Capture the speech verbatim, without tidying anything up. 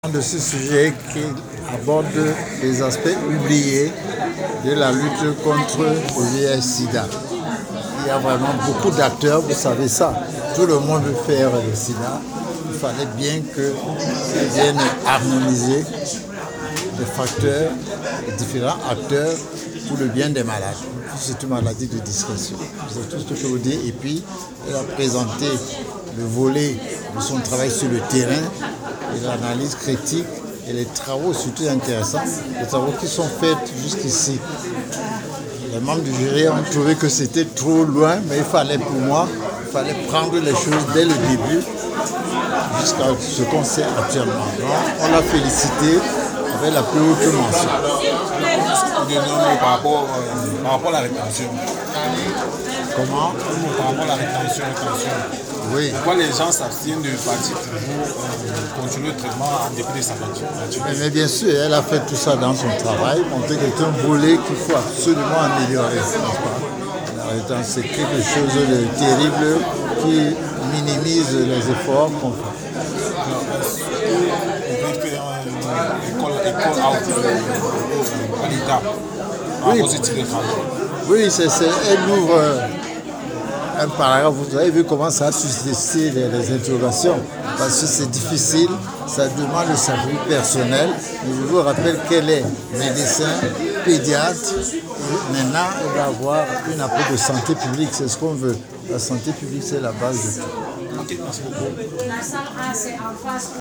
De ce sujet qui aborde les aspects oubliés de la lutte contre le V I H sida. Il y a vraiment beaucoup d'acteurs, vous savez ça. Tout le monde veut faire le sida. Il fallait bien que ça vienne harmoniser les facteurs, les différents acteurs pour le bien des malades. C'est une maladie de discrétion. C'est tout ce que je peux vous dire. Et puis, elle a présenté le volet de son travail sur le terrain, et l'analyse critique et les travaux surtout intéressants, les travaux qui sont faits jusqu'ici. Les membres du jury ont trouvé que c'était trop loin, mais il fallait pour moi, il fallait prendre les choses dès le début jusqu'à ce qu'on sait actuellement. Donc, on l'a félicité avec la plus haute mention. Par rapport, euh, par rapport à la rétention. Comment? Par rapport à la rétention, rétention. Oui. Pourquoi les gens s'abstiennent de partir toujours euh, continuer le traitement en dépit de sa maladie? Mais, mais bien sûr, elle a fait tout ça dans son travail, montrer que c'est un volet qu'il faut absolument améliorer. La rétention, c'est quelque chose de terrible qui minimise les efforts qu'on fait. On peut faire une école, école à l'étape, à positif de travail. Oui, c'est, c'est, elle ouvre euh, un paragraphe. Vous avez vu comment ça a suscité les, les interrogations. Parce que c'est difficile, ça demande le savoir personnel. Mais je vous rappelle qu'elle est médecin, pédiatre. Et maintenant, elle va avoir une approche de santé publique. C'est ce qu'on veut. La santé publique, c'est la base de tout. Ok, merci beaucoup.